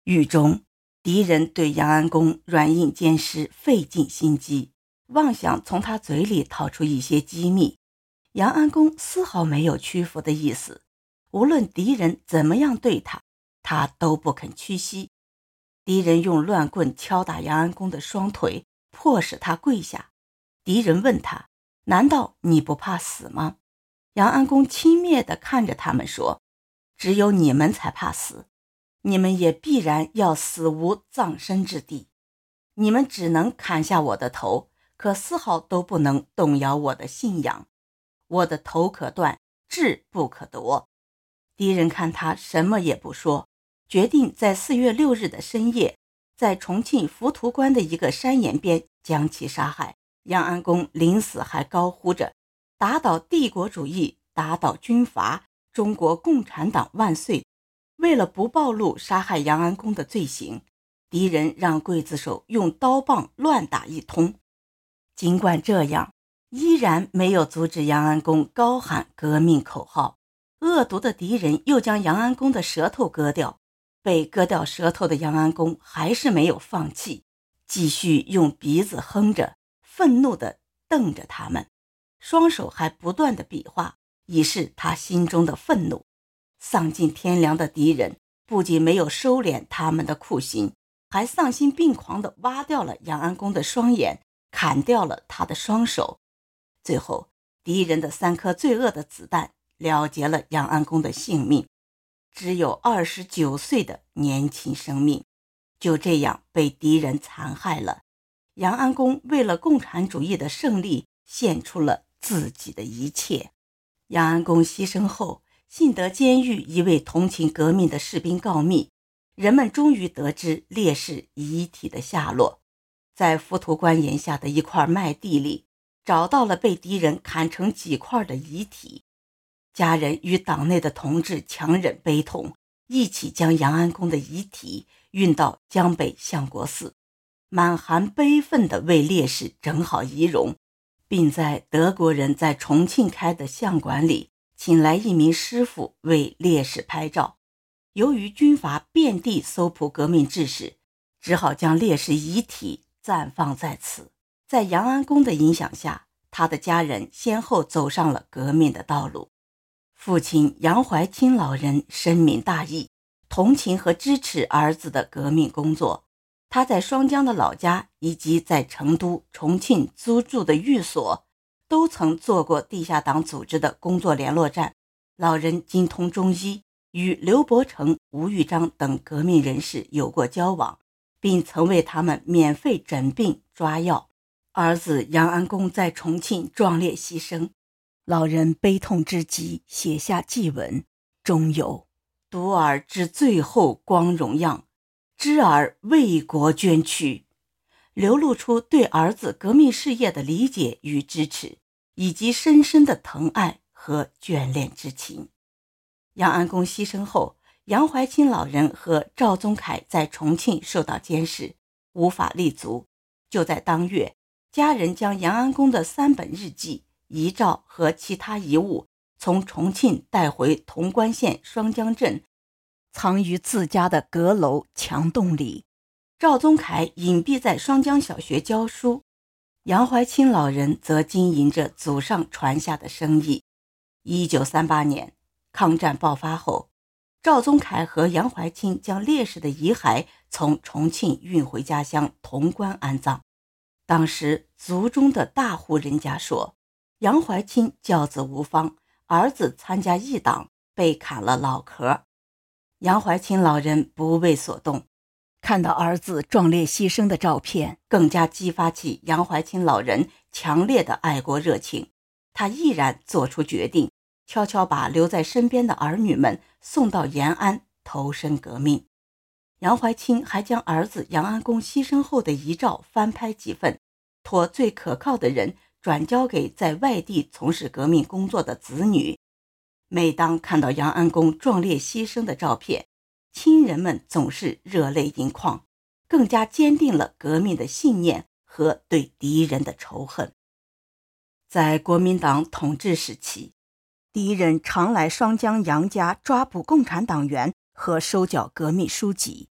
狱中，敌人对杨安公软硬兼施，费尽心机，妄想从他嘴里掏出一些机密。杨安公丝毫没有屈服的意思，无论敌人怎么样对他，他都不肯屈膝。敌人用乱棍敲打杨安公的双腿，迫使他跪下。敌人问他：难道你不怕死吗？杨安公轻蔑地看着他们说：只有你们才怕死，你们也必然要死无葬身之地。你们只能砍下我的头，可丝毫都不能动摇我的信仰。我的头可断，志不可夺。敌人看他什么也不说，决定在4月6日的深夜，在重庆浮屠关的一个山岩边将其杀害。杨安公临死还高呼着：打倒帝国主义，打倒军阀，中国共产党万岁。为了不暴露杀害杨安公的罪行，敌人让刽子手用刀棒乱打一通。尽管这样，依然没有阻止杨安公高喊革命口号。恶毒的敌人又将杨安公的舌头割掉，被割掉舌头的杨安公还是没有放弃，继续用鼻子哼着，愤怒地瞪着他们，双手还不断地比划，以示他心中的愤怒。丧尽天良的敌人不仅没有收敛他们的酷刑，还丧心病狂地挖掉了杨安公的双眼，砍掉了他的双手。最后，敌人的3颗罪恶的子弹了结了杨安公的性命，只有29岁的年轻生命就这样被敌人残害了。杨安公为了共产主义的胜利，献出了自己的一切。杨安公牺牲后，信德监狱一位同情革命的士兵告密，人们终于得知烈士遗体的下落。在浮屠关岩下的一块麦地里，找到了被敌人砍成几块的遗体。家人与党内的同志强忍悲痛，一起将杨安公的遗体运到江北相国寺，满含悲愤地为烈士整好仪容，并在德国人在重庆开的相馆里请来一名师傅为烈士拍照。由于军阀遍地搜捕革命志士，只好将烈士遗体暂放在此。在杨安公的影响下，他的家人先后走上了革命的道路。父亲杨怀清老人深明大义，同情和支持儿子的革命工作。他在双江的老家以及在成都、重庆租住的寓所都曾做过地下党组织的工作联络站。老人精通中医，与刘伯承、吴玉章等革命人士有过交往，并曾为他们免费诊病抓药。儿子杨安公在重庆壮烈牺牲，老人悲痛之极，写下祭文，中有独儿之最后光荣样，知儿为国捐躯，流露出对儿子革命事业的理解与支持，以及深深的疼爱和眷恋之情。杨安公牺牲后，杨怀清老人和赵宗凯在重庆受到监视，无法立足。就在当月，家人将杨安公的3本日记、遗照和其他遗物从重庆带回潼关县双江镇，藏于自家的阁楼墙洞里。赵宗凯隐蔽在双江小学教书，杨怀清老人则经营着祖上传下的生意。1938年，抗战爆发后，赵宗凯和杨怀清将烈士的遗骸从重庆运回家乡潼关安葬。当时族中的大户人家说，杨怀清教子无方，儿子参加异党被砍了脑壳。杨怀清老人不为所动，看到儿子壮烈牺牲的照片，更加激发起杨怀清老人强烈的爱国热情。他毅然做出决定，悄悄把留在身边的儿女们送到延安投身革命。杨怀清还将儿子杨安公牺牲后的遗照翻拍几份，托最可靠的人转交给在外地从事革命工作的子女。每当看到杨安公壮烈牺牲的照片，亲人们总是热泪盈眶，更加坚定了革命的信念和对敌人的仇恨。在国民党统治时期，敌人常来双江杨家抓捕共产党员和收缴革命书籍。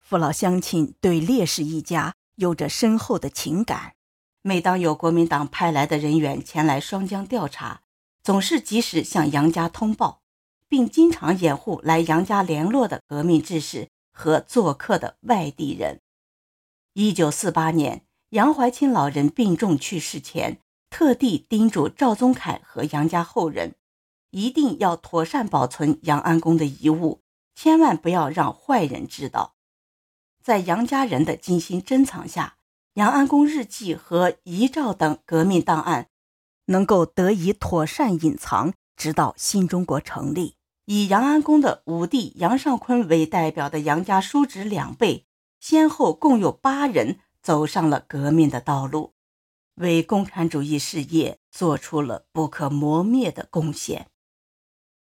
父老乡亲对烈士一家有着深厚的情感，每当有国民党派来的人员前来双江调查，总是及时向杨家通报，并经常掩护来杨家联络的革命志士和做客的外地人。1948年，杨怀清老人病重去世前，特地叮嘱赵宗凯和杨家后人，一定要妥善保存杨安公的遗物，千万不要让坏人知道。在杨家人的精心珍藏下，杨安公日记和遗诏等革命档案能够得以妥善隐藏，直到新中国成立。以杨安公的五弟杨尚昆为代表的杨家叔侄两辈，先后共有8人走上了革命的道路，为共产主义事业做出了不可磨灭的贡献。